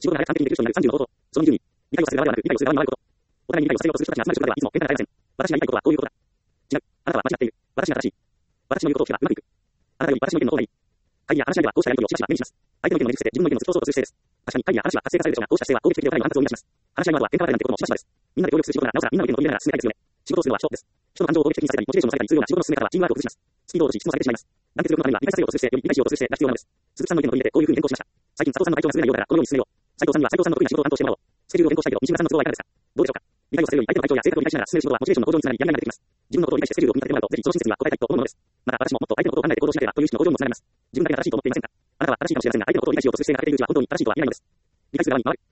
仕事の中で完璧にできる人になる30の方法。その2に、理解をする側ではなく、理解をする側に回ること。お互いに理解をさせようとする人たちが集まる職場ではいつも喧嘩が絶えません。私が言いたいことはこういうことだ。違う。あなたは間違っている。私が正しい。私の言うことを聞けばうまくいく。あなたより私の意見の方がいい。会議や話し合いではこうしたやりとりをしばしば目にします。相手の意見をねじ伏せて自分の意見を通そうとする姿勢です。確かに会議や話は活性化されるでしょうが、こうした姿勢は攻撃的でお互いの反発を生み出します。話し合いの後は喧嘩ばかりなんてこともしばしばです。みんなで協力する仕事ならなおさらみんなの意見を取り入れながら進めたいですよね。仕事をするのは仕事です。人の感情を攻撃的にさせたり、モチベーションを下げたりするような仕事の進め方はチームワークを崩します。スピードを落とし、質も下げてしまいます。団結力のためには理解させようとする姿勢より理解しようとする姿勢が必要なのです。鈴木さんの意見を取り入れてこういう風に変更しました。最近佐藤さんの体調が優れないようだからこのように進めよう。斉藤さんには斉藤さんの得意な仕事を担当してもらおう。スケジュールを変更したいけど西村さんの都合はいかがですか。どうでしょうか。理解をされるより相手の体調や性格を理解しながら進める仕事はモチベーションの向上につながりやりがいが出てきます。自分のことを理解してスケジュールを組み立ててもらうとぜひその親切には応えたいと思うのです。また私ももっと相手のことを考えて行動しなければという意識の向上にもつながります。自分だけが正しいと思っていませんか。あなたは正しいかもしれませんが相手のことを理解しようとする姿勢が欠けているうちは本当に正しいとは言えないのです。理解する側に回る。